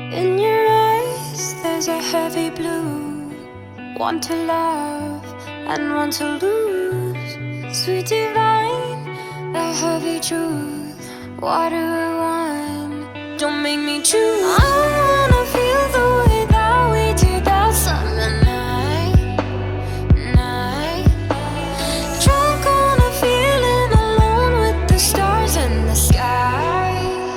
In your eyes, there's a heavy blue. Want to love and want to lose. Sweet divine, the heavy truth. Water or wine, don't make me choose. I wanna feel the way that we did that summer night. Drunk on a feeling alone with the stars in the sky.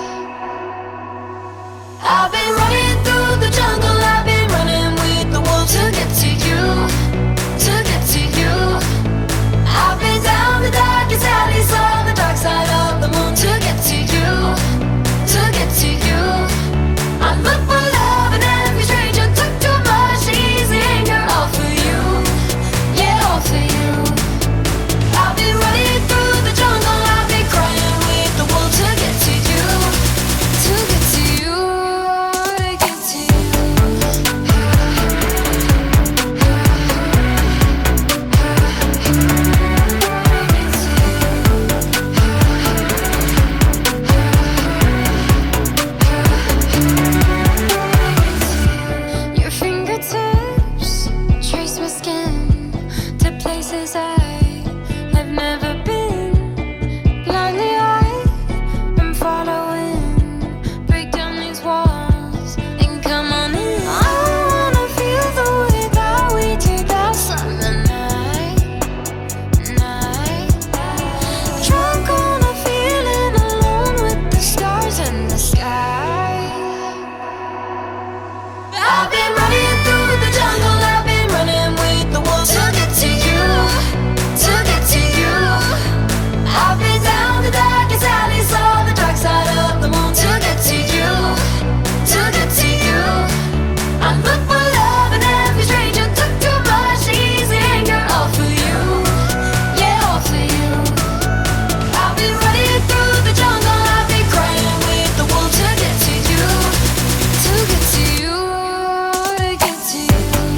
I've been running through the jungle, I've been running with the wolves to get to you, to get to you. I've been down the darkest alleys, saw the dark side of the moon to get to you, to get to you. I look for love in every stranger, took too much easy anger, all for you, yeah, all for you. I've been running through the jungle, I've been crying with the wolves to get to you, to get to you. Your fingertips trace my skin to places I have never been. Blindly I'm following. Break down these walls and come on in. I wanna feel the way that we did that summer night. Drunk on a feeling alone with the stars in the sky. I've been running through the jungle, I've been running with the wolves to get to you, to get to you. I've been down the darkest alleys, saw the dark side of the moon to get to you, to get to you. I look for love in every stranger, took too much easy anger, all for you, yeah, all for you. I've been running through the jungle, I've been crying with the wolves to get to you, to get to you, to get to you.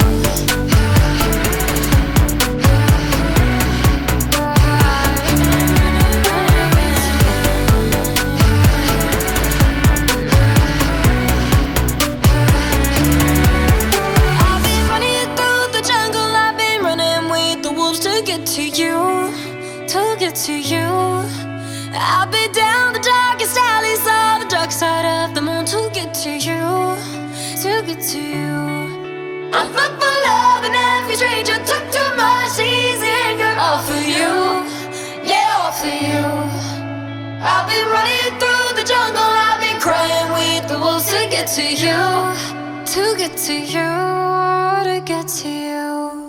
I've been running through the jungle, I've been running with the wolves to get to you, to get to you. I've been down the darkest alleys, saw the dark side of the moon to get to you, to get to you. I look for love in every stranger, took too much easy anger, all for you, yeah, all for you. I've been running through the jungle, I've been crying with the wolves to get to you, to get to you, to get to you.